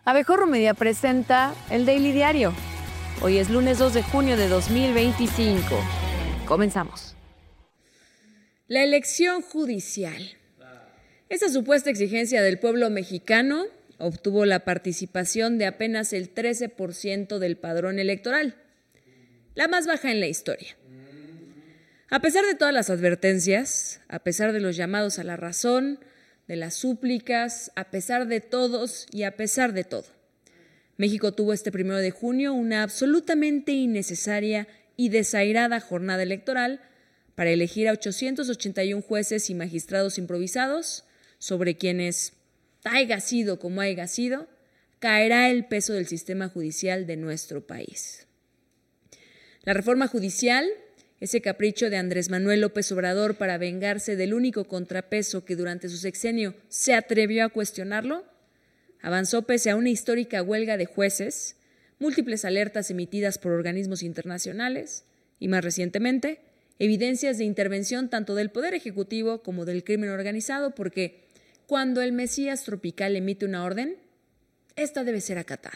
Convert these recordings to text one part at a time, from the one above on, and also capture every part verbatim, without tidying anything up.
Abejorro Media presenta el Daily Diario. Hoy es lunes dos de junio de dos mil veinticinco. Comenzamos. La elección judicial. Esta supuesta exigencia del pueblo mexicano obtuvo la participación de apenas el trece por ciento del padrón electoral, la más baja en la historia. A pesar de todas las advertencias, a pesar de los llamados a la razón, de las súplicas, a pesar de todos y a pesar de todo, México tuvo este primero de junio una absolutamente innecesaria y desairada jornada electoral para elegir a ochocientos ochenta y uno jueces y magistrados improvisados sobre quienes, haya sido como haya sido, caerá el peso del sistema judicial de nuestro país. La reforma judicial, ese capricho de Andrés Manuel López Obrador para vengarse del único contrapeso que durante su sexenio se atrevió a cuestionarlo, avanzó pese a una histórica huelga de jueces, múltiples alertas emitidas por organismos internacionales y, más recientemente, evidencias de intervención tanto del Poder Ejecutivo como del crimen organizado, porque cuando el Mesías tropical emite una orden, esta debe ser acatada.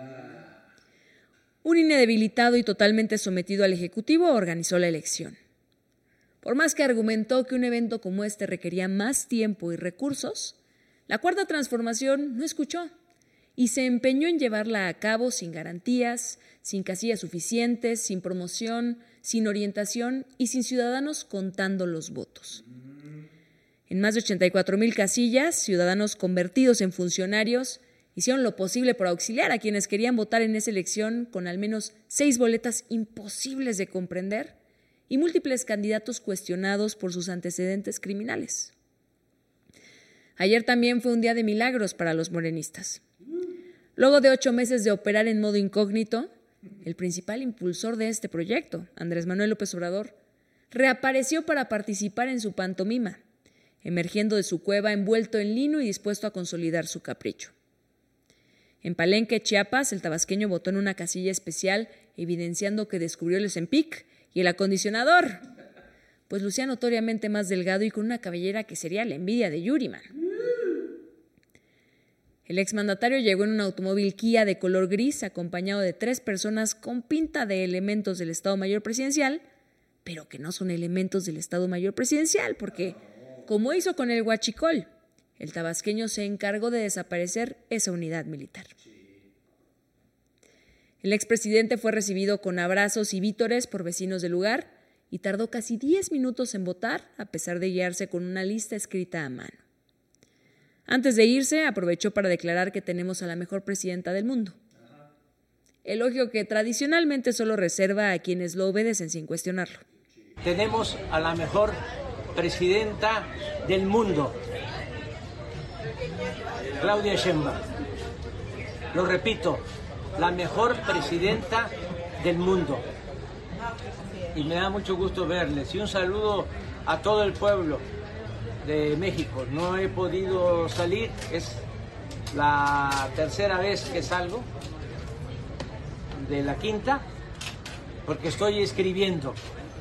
Un I N E debilitado y totalmente sometido al Ejecutivo organizó la elección. Por más que argumentó que un evento como este requería más tiempo y recursos, la Cuarta Transformación no escuchó y se empeñó en llevarla a cabo sin garantías, sin casillas suficientes, sin promoción, sin orientación y sin ciudadanos contando los votos. En más de ochenta y cuatro mil casillas, ciudadanos convertidos en funcionarios hicieron lo posible por auxiliar a quienes querían votar en esa elección con al menos seis boletas imposibles de comprender y múltiples candidatos cuestionados por sus antecedentes criminales. Ayer también fue un día de milagros para los morenistas. Luego de ocho meses de operar en modo incógnito, el principal impulsor de este proyecto, Andrés Manuel López Obrador, reapareció para participar en su pantomima, emergiendo de su cueva envuelto en lino y dispuesto a consolidar su capricho. En Palenque, Chiapas, el tabasqueño votó en una casilla especial, evidenciando que descubrió el Ozempic y el acondicionador, pues lucía notoriamente más delgado y con una cabellera que sería la envidia de Yuriman. El exmandatario llegó en un automóvil Kia de color gris, acompañado de tres personas con pinta de elementos del Estado Mayor Presidencial, pero que no son elementos del Estado Mayor Presidencial, porque, como hizo con el huachicol, el tabasqueño se encargó de desaparecer esa unidad militar. El expresidente fue recibido con abrazos y vítores por vecinos del lugar y tardó casi diez minutos en votar, a pesar de guiarse con una lista escrita a mano. Antes de irse, aprovechó para declarar que tenemos a la mejor presidenta del mundo. Elogio que tradicionalmente solo reserva a quienes lo obedecen sin cuestionarlo. Tenemos a la mejor presidenta del mundo, Claudia Sheinbaum. Lo repito, la mejor presidenta del mundo. Y me da mucho gusto verles. Y un saludo a todo el pueblo de México. No he podido salir, es la tercera vez que salgo de la quinta, porque estoy escribiendo.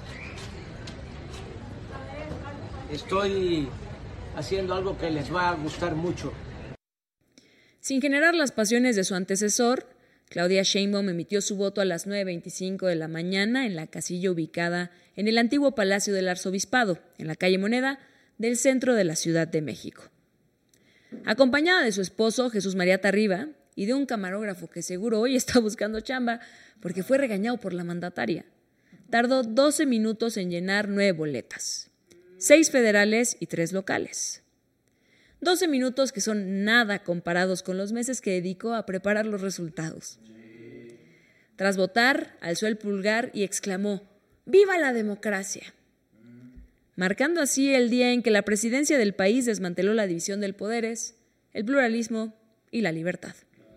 Estoy haciendo algo que les va a gustar mucho. Sin generar las pasiones de su antecesor, Claudia Sheinbaum emitió su voto a las nueve veinticinco de la mañana en la casilla ubicada en el antiguo Palacio del Arzobispado, en la calle Moneda, del centro de la Ciudad de México. Acompañada de su esposo, Jesús María Tarriba, y de un camarógrafo que seguro hoy está buscando chamba porque fue regañado por la mandataria, tardó doce minutos en llenar nueve boletas, seis federales y tres locales. doce minutos que son nada comparados con los meses que dedicó a preparar los resultados. Tras votar, alzó el pulgar y exclamó: ¡Viva la democracia!, marcando así el día en que la presidencia del país desmanteló la división de poderes, el pluralismo y la libertad.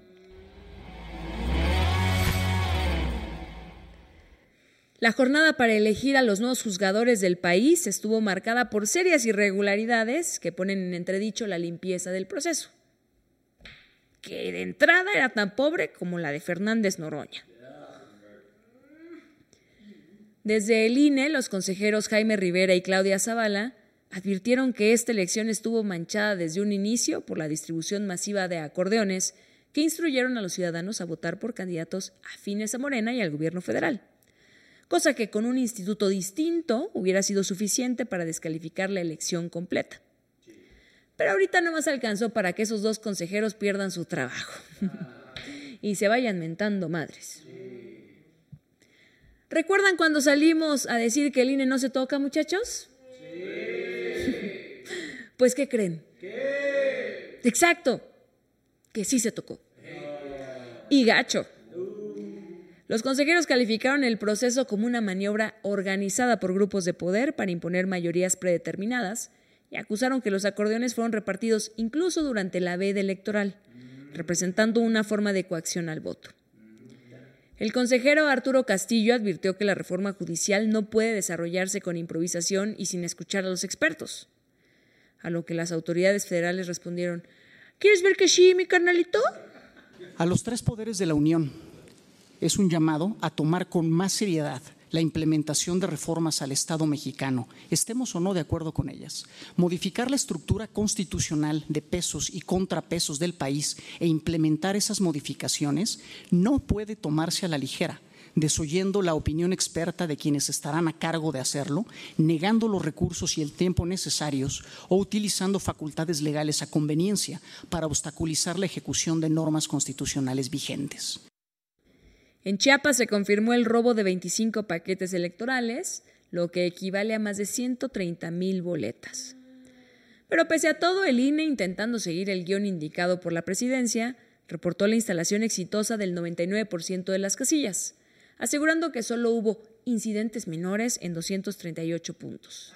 La jornada para elegir a los nuevos juzgadores del país estuvo marcada por serias irregularidades que ponen en entredicho la limpieza del proceso, que de entrada era tan pobre como la de Fernández Noroña. Desde el I N E, los consejeros Jaime Rivera y Claudia Zavala advirtieron que esta elección estuvo manchada desde un inicio por la distribución masiva de acordeones que instruyeron a los ciudadanos a votar por candidatos afines a Morena y al gobierno federal, cosa que con un instituto distinto hubiera sido suficiente para descalificar la elección completa. Pero ahorita no más alcanzó para que esos dos consejeros pierdan su trabajo y se vayan mentando madres. ¿Recuerdan cuando salimos a decir que el I N E no se toca, muchachos? Sí. Pues, ¿qué creen? ¿Qué? Exacto, que sí se tocó. Y gacho. Los consejeros calificaron el proceso como una maniobra organizada por grupos de poder para imponer mayorías predeterminadas y acusaron que los acordeones fueron repartidos incluso durante la veda electoral, representando una forma de coacción al voto. El consejero Arturo Castillo advirtió que la reforma judicial no puede desarrollarse con improvisación y sin escuchar a los expertos, a lo que las autoridades federales respondieron: ¿quieres ver que sí, mi carnalito? A los tres poderes de la Unión es un llamado a tomar con más seriedad la implementación de reformas al Estado mexicano, estemos o no de acuerdo con ellas. Modificar la estructura constitucional de pesos y contrapesos del país e implementar esas modificaciones no puede tomarse a la ligera, desoyendo la opinión experta de quienes estarán a cargo de hacerlo, negando los recursos y el tiempo necesarios o utilizando facultades legales a conveniencia para obstaculizar la ejecución de normas constitucionales vigentes. En Chiapas se confirmó el robo de veinticinco paquetes electorales, lo que equivale a más de ciento treinta mil boletas. Pero pese a todo, el I N E, intentando seguir el guión indicado por la presidencia, reportó la instalación exitosa del noventa y nueve por ciento de las casillas, asegurando que solo hubo incidentes menores en doscientos treinta y ocho puntos.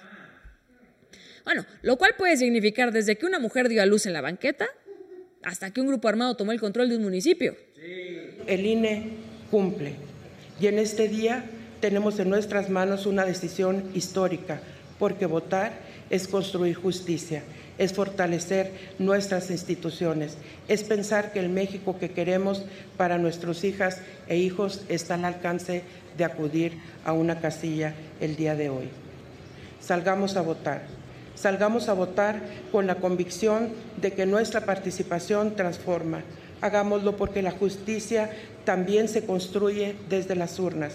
Bueno, lo cual puede significar desde que una mujer dio a luz en la banqueta hasta que un grupo armado tomó el control de un municipio. El I N E cumple y en este día tenemos en nuestras manos una decisión histórica, porque votar es construir justicia, es fortalecer nuestras instituciones, es pensar que el México que queremos para nuestras hijas e hijos está al alcance de acudir a una casilla el día de hoy. Salgamos a votar, salgamos a votar con la convicción de que nuestra participación transforma. Hagámoslo porque la justicia también se construye desde las urnas.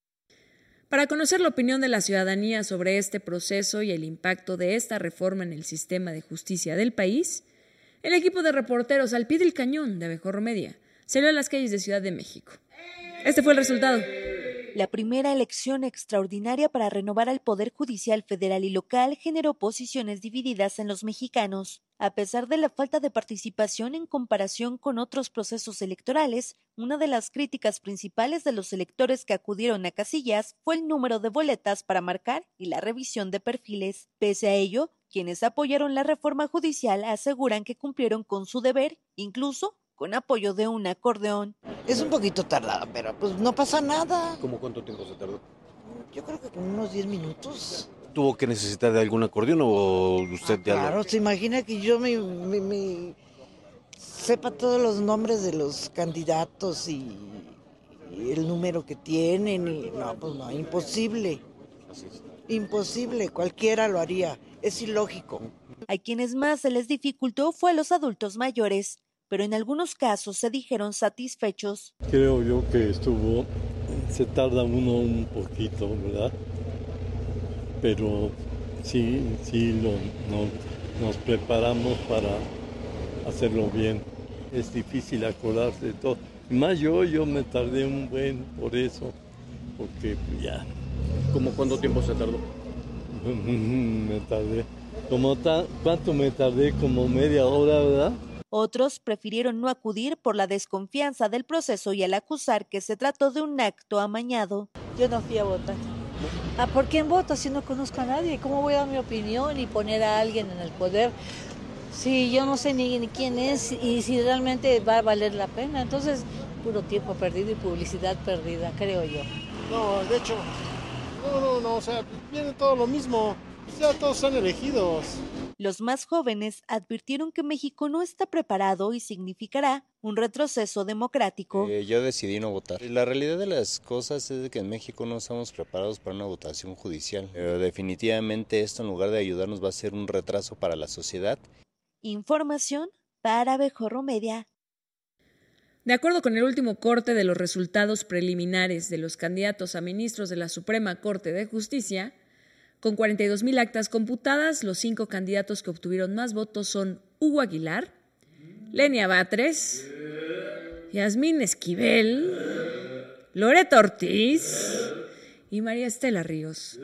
Para conocer la opinión de la ciudadanía sobre este proceso y el impacto de esta reforma en el sistema de justicia del país, el equipo de reporteros al pie del cañón de Abejorro Media salió a las calles de Ciudad de México. Este fue el resultado. La primera elección extraordinaria para renovar al Poder Judicial federal y local generó posiciones divididas en los mexicanos. A pesar de la falta de participación en comparación con otros procesos electorales, una de las críticas principales de los electores que acudieron a casillas fue el número de boletas para marcar y la revisión de perfiles. Pese a ello, quienes apoyaron la reforma judicial aseguran que cumplieron con su deber, incluso con apoyo de un acordeón. Es un poquito tardada, pero pues no pasa nada. ¿Cómo cuánto tiempo se tardó? Yo creo que como unos diez minutos. ¿Tuvo que necesitar de algún acordeón o usted ah, ya Claro, lo... se imagina que yo me, me, me sepa todos los nombres de los candidatos y, y el número que tienen. Y, no, pues no, imposible. Así es. Imposible, cualquiera lo haría. Es ilógico. A quienes más se les dificultó fue a los adultos mayores, pero en algunos casos se dijeron satisfechos. Creo yo que estuvo, se tarda uno un poquito, ¿verdad? Pero sí, sí lo, no, nos preparamos para hacerlo bien. Es difícil acordarse de todo. Más yo, yo me tardé un buen por eso, porque ya. ¿Cómo cuánto tiempo se tardó? me tardé. Como ta, ¿Cuánto me tardé? Como media hora, ¿verdad? Otros prefirieron no acudir por la desconfianza del proceso y al acusar que se trató de un acto amañado. Yo no fui a votar. ¿A por quién voto si no conozco a nadie? ¿Cómo voy a dar mi opinión y poner a alguien en el poder si yo no sé ni, ni quién es y si realmente va a valer la pena? Entonces, puro tiempo perdido y publicidad perdida, creo yo. No, de hecho, no, no, no, o sea, viene todo lo mismo, ya todos son elegidos. Los más jóvenes advirtieron que México no está preparado y significará un retroceso democrático. Eh, yo decidí no votar. La realidad de las cosas es que en México no estamos preparados para una votación judicial. Pero definitivamente esto, en lugar de ayudarnos, va a ser un retraso para la sociedad. Información para Abejorro Media. De acuerdo con el último corte de los resultados preliminares de los candidatos a ministros de la Suprema Corte de Justicia, con cuarenta y dos mil actas computadas, los cinco candidatos que obtuvieron más votos son Hugo Aguilar, Lenia Batres, Yasmín Esquivel, Loreto Ortiz y María Estela Ríos.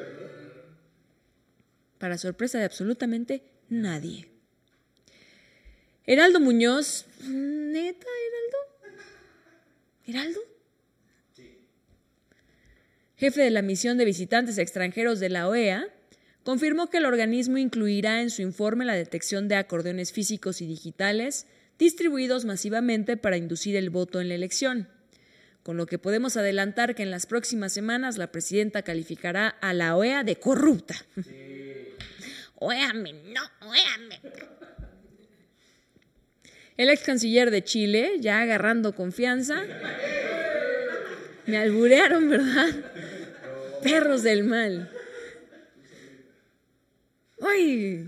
Para sorpresa de absolutamente nadie. Heraldo Muñoz, ¿neta, Heraldo? ¿Heraldo? Sí. Jefe de la misión de visitantes extranjeros de la O E A, confirmó que el organismo incluirá en su informe la detección de acordeones físicos y digitales distribuidos masivamente para inducir el voto en la elección, con lo que podemos adelantar que en las próximas semanas la presidenta calificará a la O E A de corrupta. Sí. Óeame, no, óeame. El ex canciller de Chile, ya agarrando confianza, me alburearon, ¿verdad? Perros del mal. ¡Uy!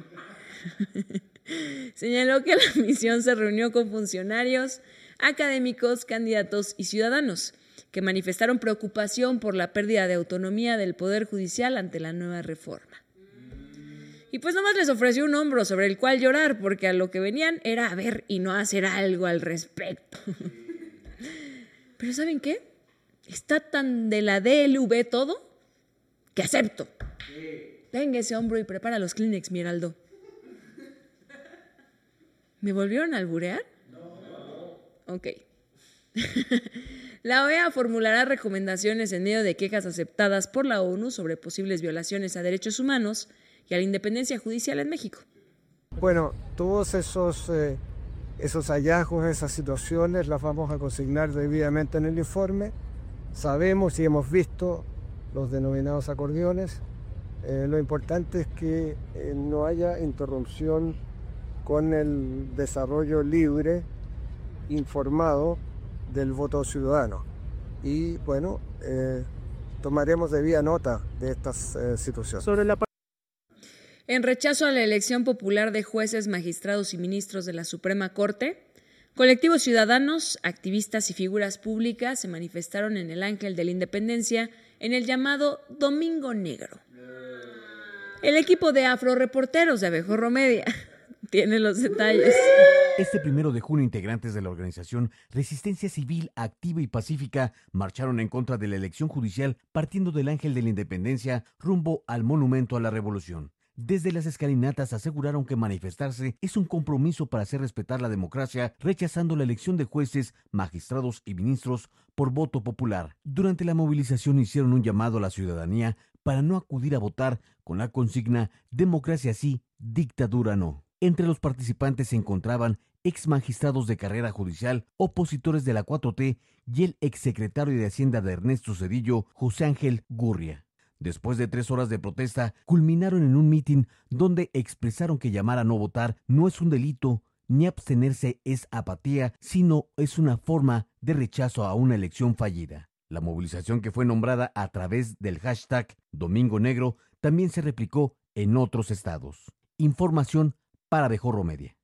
Señaló que la misión se reunió con funcionarios, académicos, candidatos y ciudadanos que manifestaron preocupación por la pérdida de autonomía del Poder Judicial ante la nueva reforma. Y pues nomás les ofreció un hombro sobre el cual llorar, porque a lo que venían era a ver y no hacer algo al respecto. Pero ¿saben qué? Está tan de la D L V todo que acepto. Venga ese hombro y prepara los Kleenex, mi Heraldo. ¿Me volvieron a alburear? No. Ok. La O E A formulará recomendaciones en medio de quejas aceptadas por la ONU sobre posibles violaciones a derechos humanos y a la independencia judicial en México. Bueno, todos esos, eh, esos hallazgos, esas situaciones las vamos a consignar debidamente en el informe. Sabemos y hemos visto los denominados acordeones. Eh, lo importante es que eh, no haya interrupción con el desarrollo libre, informado del voto ciudadano. Y bueno, eh, tomaremos debida nota de estas eh, situaciones. Sobre la En rechazo a la elección popular de jueces, magistrados y ministros de la Suprema Corte, colectivos ciudadanos, activistas y figuras públicas se manifestaron en el Ángel de la Independencia en el llamado Domingo Negro. El equipo de afroreporteros de Abejorro Media tiene los detalles. Este primero de junio, integrantes de la organización Resistencia Civil Activa y Pacífica marcharon en contra de la elección judicial partiendo del Ángel de la Independencia rumbo al Monumento a la Revolución. Desde las escalinatas aseguraron que manifestarse es un compromiso para hacer respetar la democracia, rechazando la elección de jueces, magistrados y ministros por voto popular. Durante la movilización hicieron un llamado a la ciudadanía para no acudir a votar con la consigna democracia sí, dictadura no. Entre los participantes se encontraban ex magistrados de carrera judicial, opositores de la cuatro T y el exsecretario de Hacienda de Ernesto Zedillo, José Ángel Gurria. Después de tres horas de protesta, culminaron en un mitin donde expresaron que llamar a no votar no es un delito, ni abstenerse es apatía, sino es una forma de rechazo a una elección fallida. La movilización, que fue nombrada a través del hashtag Domingo Negro, también se replicó en otros estados. Información para Abejorro Media.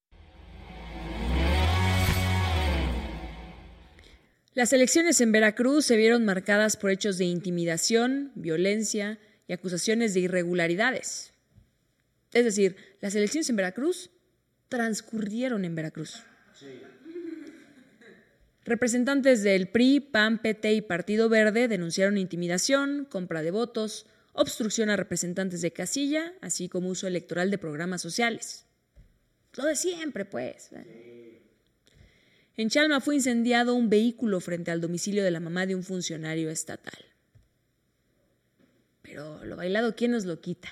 Las elecciones en Veracruz se vieron marcadas por hechos de intimidación, violencia y acusaciones de irregularidades. Es decir, las elecciones en Veracruz transcurrieron en Veracruz. Sí. Representantes del P R I, P A N, P T y Partido Verde denunciaron intimidación, compra de votos, obstrucción a representantes de casilla, así como uso electoral de programas sociales. Lo de siempre, pues. En Chalma fue incendiado un vehículo frente al domicilio de la mamá de un funcionario estatal. Pero lo bailado, ¿quién nos lo quita?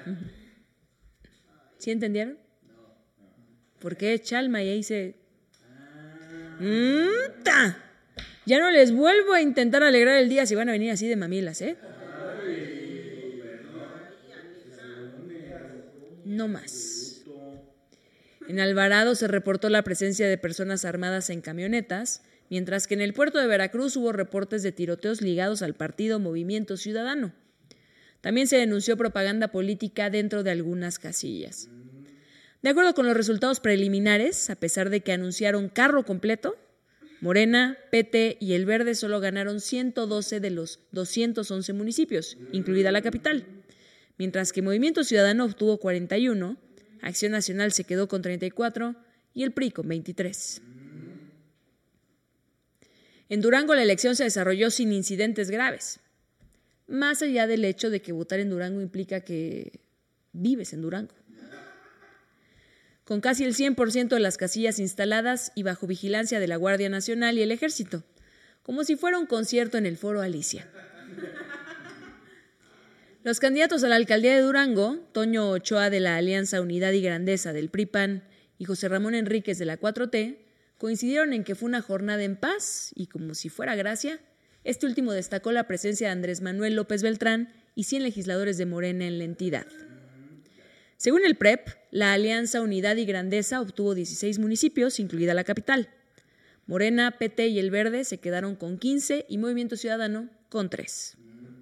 ¿Sí entendieron? ¿Por qué Chalma? Y ahí se... ¡Mta! Ya no les vuelvo a intentar alegrar el día si van a venir así de mamilas, ¿eh? No más. En Alvarado se reportó la presencia de personas armadas en camionetas, mientras que en el puerto de Veracruz hubo reportes de tiroteos ligados al partido Movimiento Ciudadano. También se denunció propaganda política dentro de algunas casillas. De acuerdo con los resultados preliminares, a pesar de que anunciaron carro completo, Morena, P T y El Verde solo ganaron ciento doce de los doscientos once municipios, incluida la capital, mientras que Movimiento Ciudadano obtuvo cuarenta y uno, Acción Nacional se quedó con treinta y cuatro y el P R I con veintitrés. En Durango la elección se desarrolló sin incidentes graves, más allá del hecho de que votar en Durango implica que vives en Durango. Con casi el cien por ciento de las casillas instaladas y bajo vigilancia de la Guardia Nacional y el Ejército, como si fuera un concierto en el Foro Alicia. Los candidatos a la alcaldía de Durango, Toño Ochoa de la Alianza Unidad y Grandeza del P R I P A N y José Ramón Enríquez de la cuatro T, coincidieron en que fue una jornada en paz y, como si fuera gracia, este último destacó la presencia de Andrés Manuel López Beltrán y cien legisladores de Morena en la entidad. Según el P R E P, la Alianza Unidad y Grandeza obtuvo dieciséis municipios, incluida la capital. Morena, P T y El Verde se quedaron con quince y Movimiento Ciudadano con tres.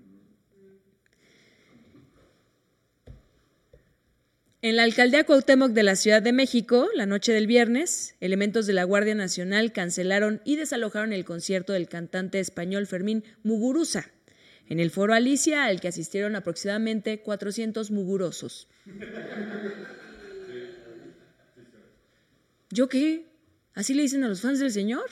En la alcaldía Cuauhtémoc de la Ciudad de México, la noche del viernes, elementos de la Guardia Nacional cancelaron y desalojaron el concierto del cantante español Fermín Muguruza en el Foro Alicia, al que asistieron aproximadamente cuatrocientos mugurosos. ¿Yo qué? ¿Así le dicen a los fans del señor?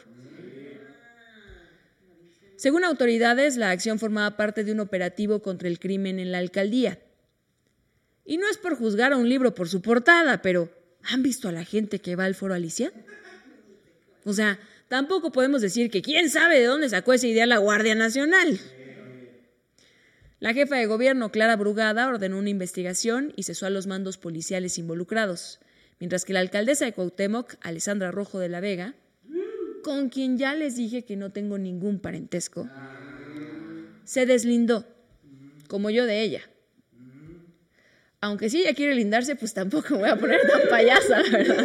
Según autoridades, la acción formaba parte de un operativo contra el crimen en la alcaldía. Y no es por juzgar a un libro por su portada, pero ¿han visto a la gente que va al Foro Alicia? O sea, tampoco podemos decir que quién sabe de dónde sacó esa idea la Guardia Nacional. La jefa de gobierno, Clara Brugada, ordenó una investigación y cesó a los mandos policiales involucrados, mientras que la alcaldesa de Cuauhtémoc, Alessandra Rojo de la Vega, con quien ya les dije que no tengo ningún parentesco, se deslindó, como yo de ella. Aunque si ella quiere lindarse, pues tampoco me voy a poner tan payasa, la verdad.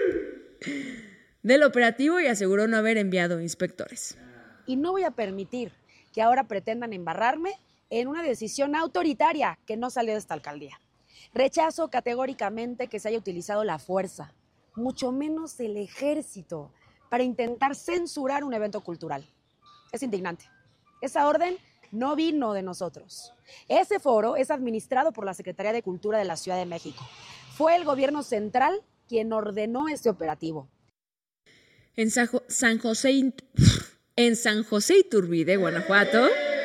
Del operativo y aseguró no haber enviado inspectores. Y no voy a permitir que ahora pretendan embarrarme en una decisión autoritaria que no salió de esta alcaldía. Rechazo categóricamente que se haya utilizado la fuerza, mucho menos el ejército, para intentar censurar un evento cultural. Es indignante. Esa orden no vino de nosotros. Ese foro es administrado por la Secretaría de Cultura de la Ciudad de México. Fue el gobierno central quien ordenó este operativo. En San, jo- San José, en San José Iturbide, Guanajuato,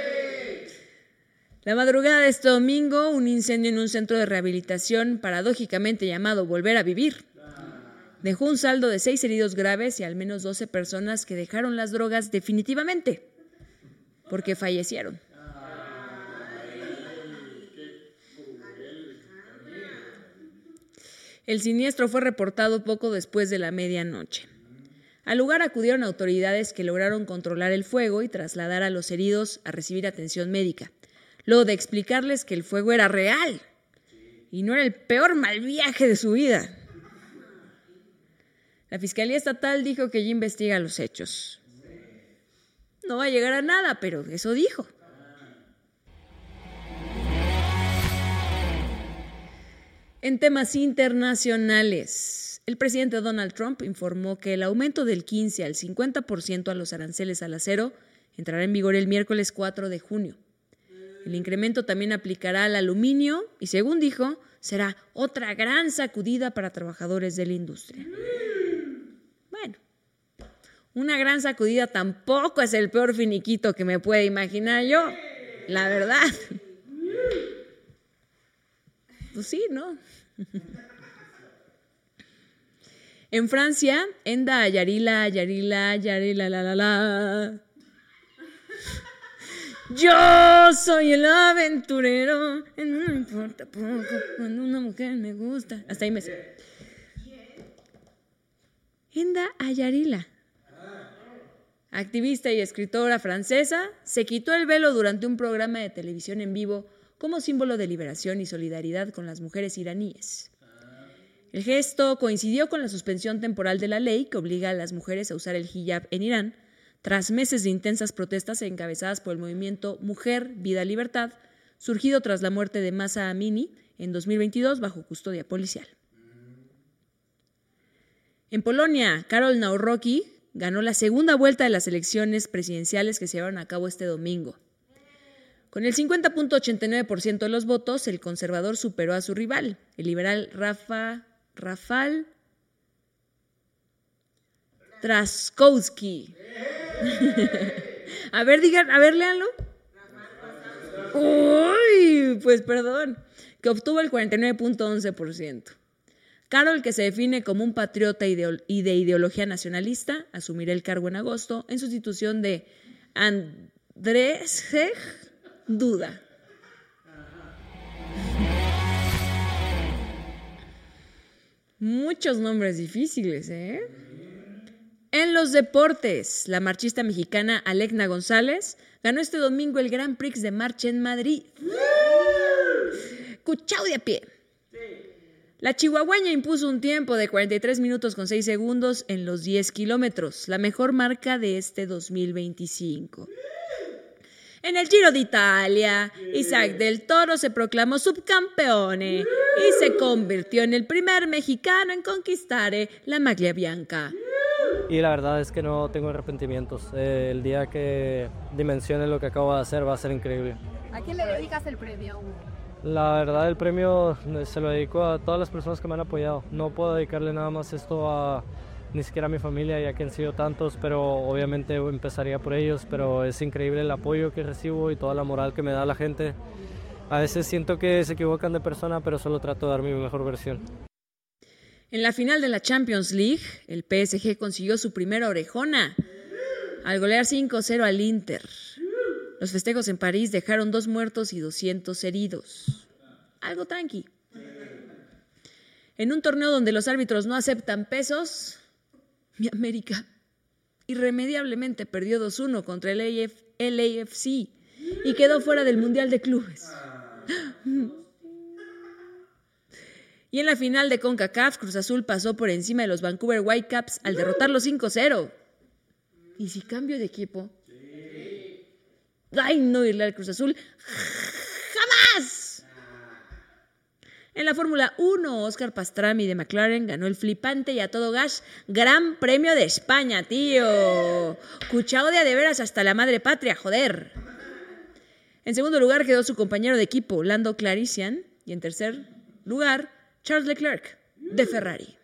la madrugada de este domingo, un incendio en un centro de rehabilitación, paradójicamente llamado Volver a Vivir, dejó un saldo de seis heridos graves y al menos doce personas que dejaron las drogas definitivamente, porque fallecieron. El siniestro fue reportado poco después de la medianoche. Al lugar acudieron autoridades que lograron controlar el fuego y trasladar a los heridos a recibir atención médica, luego de explicarles que el fuego era real y no era el peor mal viaje de su vida. La Fiscalía Estatal dijo que ya investiga los hechos. No va a llegar a nada, pero eso dijo. En temas internacionales, el presidente Donald Trump informó que el aumento del quince al cincuenta por ciento a los aranceles al acero entrará en vigor el miércoles cuatro de junio. El incremento también aplicará al aluminio y, según dijo, será otra gran sacudida para trabajadores de la industria. Bueno, una gran sacudida tampoco es el peor finiquito que me puede imaginar yo, la verdad. Pues sí, ¿no? En Francia, Enda Ayarila, Ayarila, Ayarila, la, la, la. Yo soy el aventurero, no importa poco, cuando una mujer me gusta. Hasta ahí me sé. Enda Ayarila, activista y escritora francesa, se quitó el velo durante un programa de televisión en vivo como símbolo de liberación y solidaridad con las mujeres iraníes. El gesto coincidió con la suspensión temporal de la ley que obliga a las mujeres a usar el hijab en Irán, tras meses de intensas protestas encabezadas por el movimiento Mujer, Vida, Libertad, surgido tras la muerte de Mahsa Amini en dos mil veintidós bajo custodia policial. En Polonia, Karol Nawrocki, ganó la segunda vuelta de las elecciones presidenciales que se llevaron a cabo este domingo. Con el cincuenta punto ochenta y nueve por ciento de los votos, el conservador superó a su rival, el liberal Rafa, Rafal Trzaskowski. A ver, digan, a ver, léanlo. Uy, pues perdón, que obtuvo el cuarenta y nueve punto once por ciento. Carol, que se define como un patriota y de ideología nacionalista, asumirá el cargo en agosto en sustitución de Andrzej Duda. Muchos nombres difíciles, ¿eh? En los deportes, la marchista mexicana Alecna González ganó este domingo el Grand Prix de Marcha en Madrid. Cuchao de a pie. La chihuahueña impuso un tiempo de cuarenta y tres minutos con seis segundos en los diez kilómetros, la mejor marca de este dos mil veinticinco. En el Giro d'Italia, Isaac del Toro se proclamó subcampeone y se convirtió en el primer mexicano en conquistar la maglia bianca. Y la verdad es que no tengo arrepentimientos. Eh, el día que dimensione lo que acabo de hacer va a ser increíble. ¿A quién le dedicas el premio? La verdad, el premio se lo dedico a todas las personas que me han apoyado. No puedo dedicarle nada más esto a ni siquiera a mi familia, ya que han sido tantos, pero obviamente empezaría por ellos. Pero es increíble el apoyo que recibo y toda la moral que me da la gente. A veces siento que se equivocan de persona, pero solo trato de dar mi mejor versión. En la final de la Champions League, el P S G consiguió su primera orejona al golear cinco cero al Inter. Los festejos en París dejaron dos muertos y doscientos heridos. Algo tranqui. En un torneo donde los árbitros no aceptan pesos, mi América irremediablemente perdió dos uno contra el L A F C y quedó fuera del Mundial de Clubes. Y en la final de CONCACAF, Cruz Azul pasó por encima de los Vancouver Whitecaps al derrotarlos cinco cero. ¿Y si cambio de equipo? ¡Ay, no irle al Cruz Azul! ¡Jamás! En la Fórmula uno, Óscar Pastrami de McLaren ganó el flipante y a todo gas Gran Premio de España, tío. Cuchao de a de veras hasta la madre patria, joder. En segundo lugar quedó su compañero de equipo, Lando Clarician. Y en tercer lugar, Charles Leclerc, de Ferrari.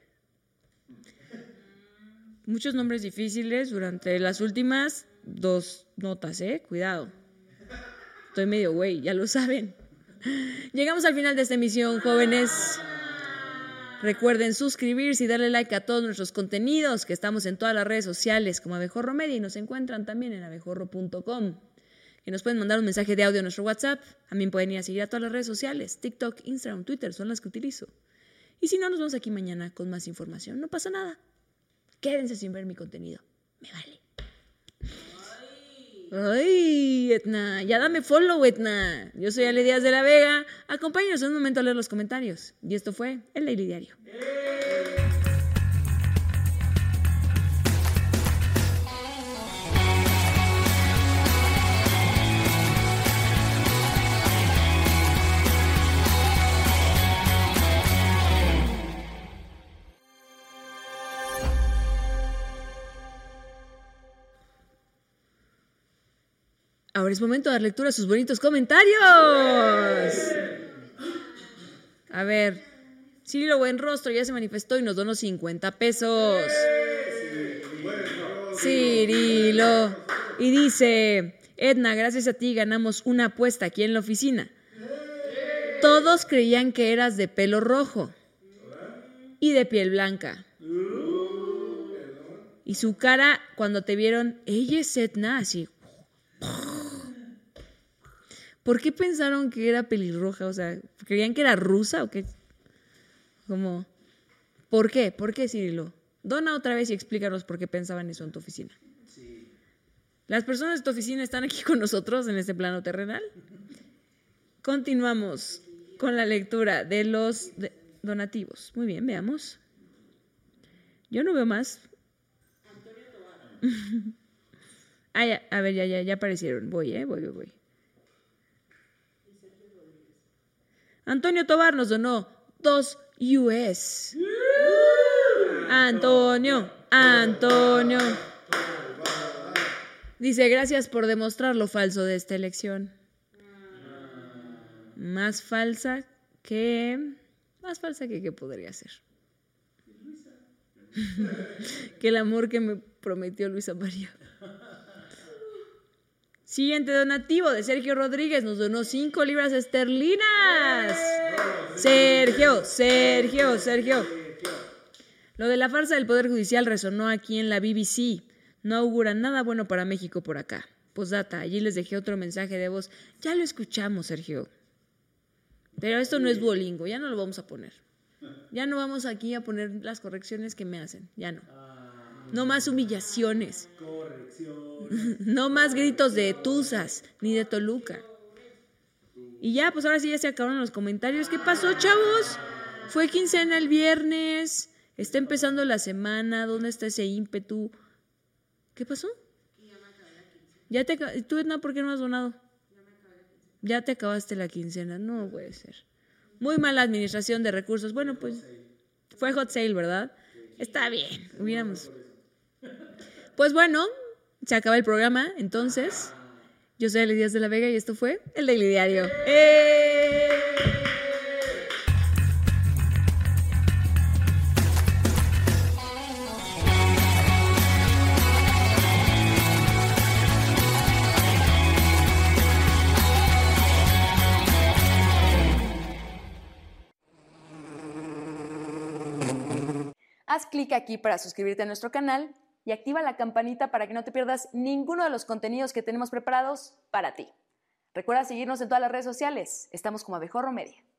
Muchos nombres difíciles durante las últimas dos notas, ¿eh? Cuidado. Estoy medio güey, ya lo saben. Llegamos al final de esta emisión, jóvenes. Recuerden suscribirse y darle like a todos nuestros contenidos, que estamos en todas las redes sociales como Abejorro Media y nos encuentran también en abejorro punto com. Que nos pueden mandar un mensaje de audio a nuestro WhatsApp. También pueden ir a seguir a todas las redes sociales. TikTok, Instagram, Twitter son las que utilizo. Y si no, nos vemos aquí mañana con más información. No pasa nada. Quédense sin ver mi contenido. Me vale. Ay, Etna. Ya dame follow, Etna. Yo soy Ale Díaz de la Vega. Acompáñenos en un momento a leer los comentarios. Y esto fue El Daily Diario. Ahora es momento de dar lectura a sus bonitos comentarios. A ver, Cirilo Buenrostro ya se manifestó y nos donó cincuenta pesos. Cirilo. Y dice, Edna, gracias a ti ganamos una apuesta aquí en la oficina. Todos creían que eras de pelo rojo y de piel blanca. Y su cara, cuando te vieron, ella es Edna, así. ¿Por qué pensaron que era pelirroja? O sea, ¿creían que era rusa o qué? Como, ¿por qué? ¿Por qué, Cirilo? Dona otra vez y explícanos por qué pensaban eso en tu oficina. Sí. Las personas de tu oficina están aquí con nosotros en este plano terrenal. Continuamos con la lectura de los de donativos. Muy bien, veamos. Yo no veo más. Ah, ya, a ver, ya, ya, ya aparecieron. Voy, eh, voy, voy, voy. Antonio Tobar nos donó dos U S. Antonio, Antonio, Dice, gracias por demostrar lo falso de esta elección. Más falsa que... Más falsa que qué podría ser. Que el amor que me prometió Luisa María. Siguiente donativo de Sergio Rodríguez. Nos donó cinco libras esterlinas. Sergio, Sergio, Sergio. Lo de la farsa del Poder Judicial resonó aquí en la B B C. No augura nada bueno para México por acá. Postdata, allí les dejé otro mensaje de voz. Ya lo escuchamos, Sergio. Pero esto no es Duolingo, ya no lo vamos a poner. Ya no vamos aquí a poner las correcciones que me hacen, ya no. No más humillaciones. No más gritos de Tuzas, ni de Toluca. Y ya, pues ahora sí ya se acabaron los comentarios. ¿Qué pasó, chavos? Fue quincena el viernes, está empezando la semana, ¿dónde está ese ímpetu? ¿Qué pasó? Ya te ¿Tú, Edna, por qué no has donado? Ya te acabaste la quincena, no puede ser. Muy mala administración de recursos. Bueno, pues fue hot sale, ¿verdad? Está bien, hubiéramos. Pues bueno, se acaba el programa, entonces. Yo soy Ale Díaz de la Vega y esto fue El Daily Diario. ¡Eh! Haz clic aquí para suscribirte a nuestro canal y activa la campanita para que no te pierdas ninguno de los contenidos que tenemos preparados para ti. Recuerda seguirnos en todas las redes sociales. Estamos como Abejorro Media.